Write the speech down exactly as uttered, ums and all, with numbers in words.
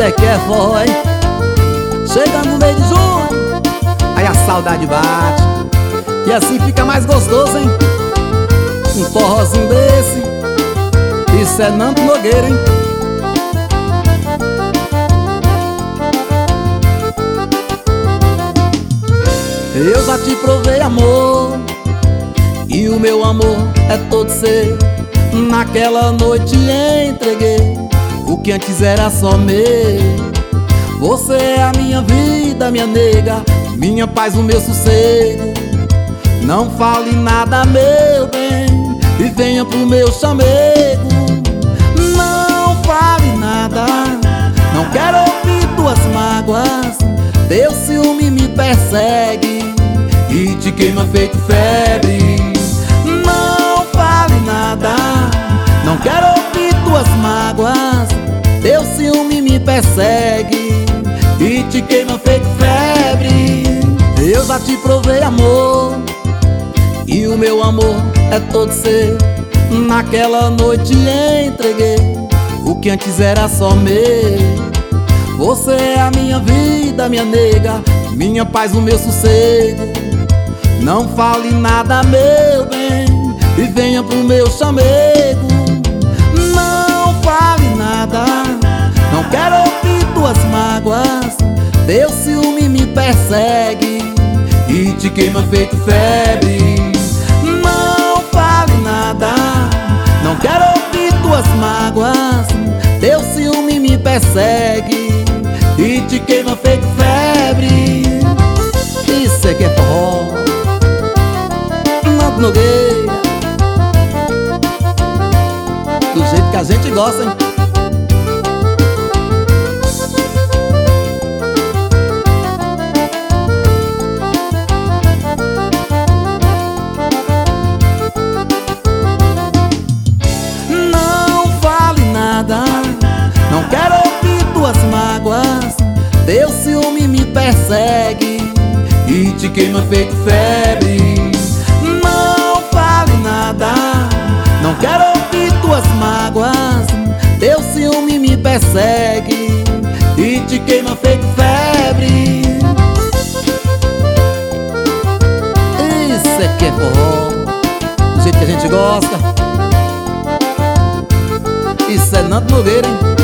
é que é forró, hein? Chegando no mês de junho, aí a saudade bate, e assim fica mais gostoso, hein? Um forrozinho desse, isso é Nando Nogueira, hein? Eu já te provei amor, e o meu amor é todo seu. Naquela noite entreguei o que antes era só meu. Você é a minha vida, minha nega, minha paz, o meu sossego. Não fale nada, meu bem, e venha pro meu chamego. Não fale nada, não quero ouvir tuas mágoas. Teu ciúme me persegue e te queima feito febre. Não fale nada, não quero ouvir tuas mágoas. Teu ciúme me persegue e te queima feito febre. Eu já te provei amor, e o meu amor é todo seu. Naquela noite entreguei o que antes era só meu. Você é a minha vida, minha nega, minha paz, o meu sossego. Não fale nada, meu bem, e venha pro meu chamego. Não fale nada, não quero ouvir tuas mágoas. Teu ciúme me persegue e te queima feito febre. Não fale nada, não quero ouvir tuas mágoas. Teu ciúme me persegue e te queima feito febre. Isso é que é forró, Nando Nogueira, do jeito que a gente gosta, hein? Não fale nada, não quero ouvir tuas mágoas. Teu ciúme me persegue e te queima feito febre. Não fale nada, não quero ouvir tuas mágoas. Teu ciúme me persegue e te queima feito febre. Isso é que é forró, do jeito que a gente gosta. Isso é Nando Nogueira, hein?